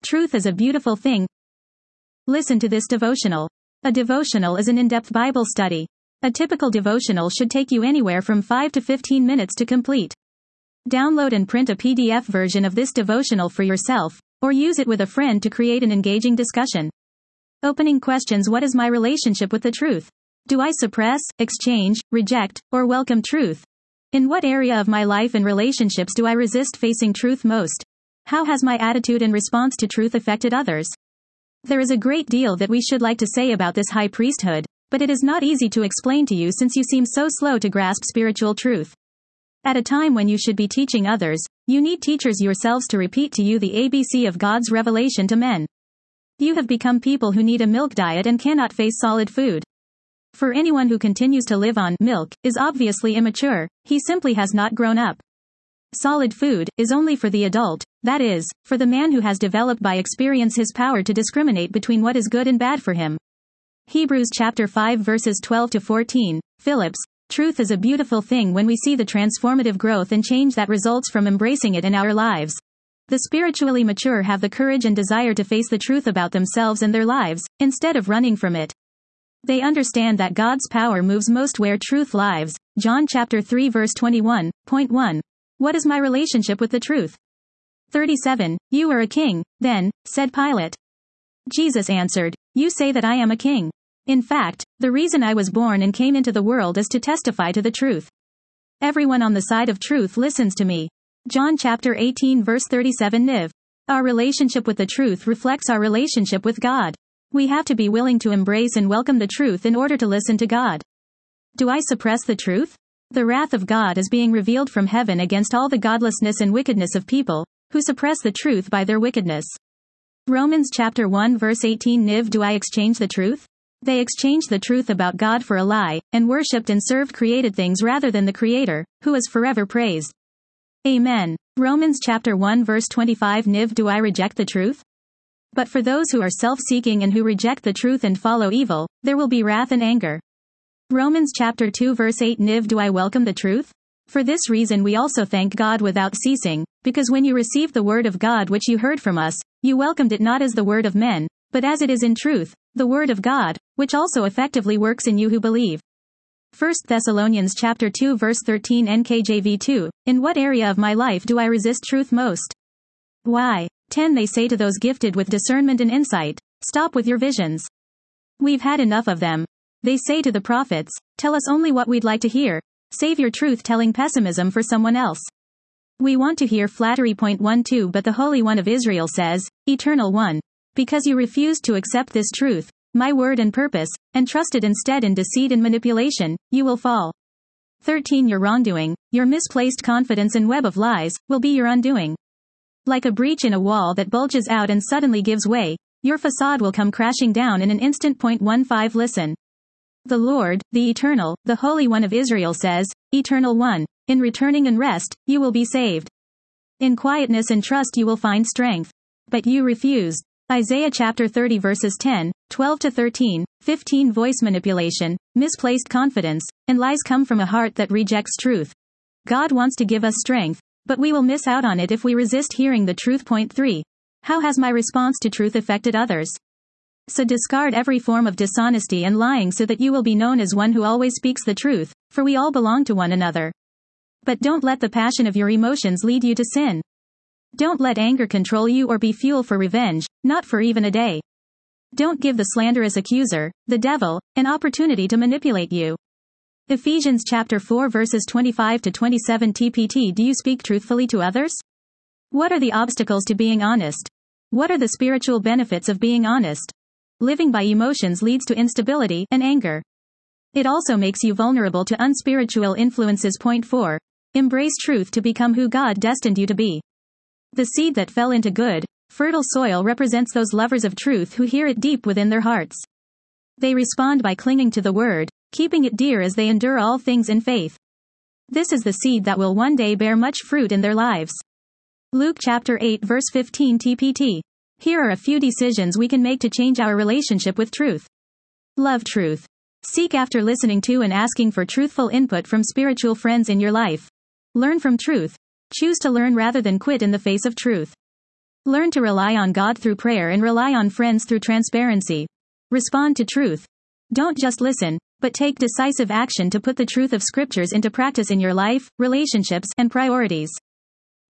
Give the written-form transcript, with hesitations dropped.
Truth is a beautiful thing. Listen to this devotional. A devotional is an in-depth Bible study. A typical devotional should take you anywhere from 5 to 15 minutes to complete. Download and print a PDF version of this devotional for yourself, or use it with a friend to create an engaging discussion. Opening questions: what is my relationship with the truth? Do I suppress, exchange, reject, or welcome truth? In what area of my life and relationships do I resist facing truth most? How has my attitude and response to truth affected others? There is a great deal that we should like to say about this high priesthood, but it is not easy to explain to you since you seem so slow to grasp spiritual truth. At a time when you should be teaching others, you need teachers yourselves to repeat to you the ABC of God's revelation to men. You have become people who need a milk diet and cannot face solid food. For anyone who continues to live on milk is obviously immature, he simply has not grown up. Solid food is only for the adult, that is, for the man who has developed by experience his power to discriminate between what is good and bad for him. Hebrews chapter 5 verses 12 to 14, Phillips. Truth is a beautiful thing when we see the transformative growth and change that results from embracing it in our lives. The spiritually mature have the courage and desire to face the truth about themselves and their lives, instead of running from it. They understand that God's power moves most where truth lives. John chapter 3 verse 21.1. What is my relationship with the truth? 37. You are a king, then, said Pilate. Jesus answered, you say that I am a king. In fact, the reason I was born and came into the world is to testify to the truth. Everyone on the side of truth listens to me. John chapter 18 verse 37 NIV. Our relationship with the truth reflects our relationship with God. We have to be willing to embrace and welcome the truth in order to listen to God. Do I suppress the truth? The wrath of God is being revealed from heaven against all the godlessness and wickedness of people who suppress the truth by their wickedness. Romans chapter 1 verse 18 NIV. Do I exchange the truth? They exchanged the truth about God for a lie, and worshipped and served created things rather than the Creator, who is forever praised. Amen. Romans chapter 1 verse 25 NIV. Do I reject the truth? But for those who are self-seeking and who reject the truth and follow evil, there will be wrath and anger. Romans chapter 2 verse 8 NIV. Do I welcome the truth? For this reason we also thank God without ceasing, because when you received the word of God which you heard from us, you welcomed it not as the word of men, but as it is in truth, the word of God, which also effectively works in you who believe. 1 Thessalonians chapter 2 verse 13 NKJV 2. In what area of my life do I resist truth most? Why? 10 They say to those gifted with discernment and insight, stop with your visions. We've had enough of them. They say to the prophets, tell us only what we'd like to hear. Save your truth-telling pessimism for someone else. We want to hear flattery. 12 But the Holy One of Israel says, Eternal One, because you refused to accept this truth, my word and purpose, and trusted instead in deceit and manipulation, you will fall. 13 Your wrongdoing, your misplaced confidence and web of lies, will be your undoing. Like a breach in a wall that bulges out and suddenly gives way, your facade will come crashing down in an instant. 15 Listen. The Lord, the Eternal, the Holy One of Israel says, Eternal One, in returning and rest, you will be saved. In quietness and trust you will find strength. But you refused. Isaiah chapter 30 verses 10, 12 to 13, 15 Voice manipulation, misplaced confidence, and lies come from a heart that rejects truth. God wants to give us strength, but we will miss out on it if we resist hearing the truth. 3. How has my response to truth affected others? So discard every form of dishonesty and lying so that you will be known as one who always speaks the truth, for we all belong to one another. But don't let the passion of your emotions lead you to sin. Don't let anger control you or be fuel for revenge, not for even a day. Don't give the slanderous accuser, the devil, an opportunity to manipulate you. Ephesians chapter 4 verses 25 to 27 TPT. Do you speak truthfully to others? What are the obstacles to being honest? What are the spiritual benefits of being honest? Living by emotions leads to instability and anger. It also makes you vulnerable to unspiritual influences. 4. Embrace truth to become who God destined you to be. The seed that fell into good, fertile soil represents those lovers of truth who hear it deep within their hearts. They respond by clinging to the word, keeping it dear as they endure all things in faith. This is the seed that will one day bear much fruit in their lives. Luke chapter 8 verse 15 TPT. Here are a few decisions we can make to change our relationship with truth. Love truth. Seek after listening to and asking for truthful input from spiritual friends in your life. Learn from truth. Choose to learn rather than quit in the face of truth. Learn to rely on God through prayer and rely on friends through transparency. Respond to truth. Don't just listen, but take decisive action to put the truth of scriptures into practice in your life, relationships, and priorities.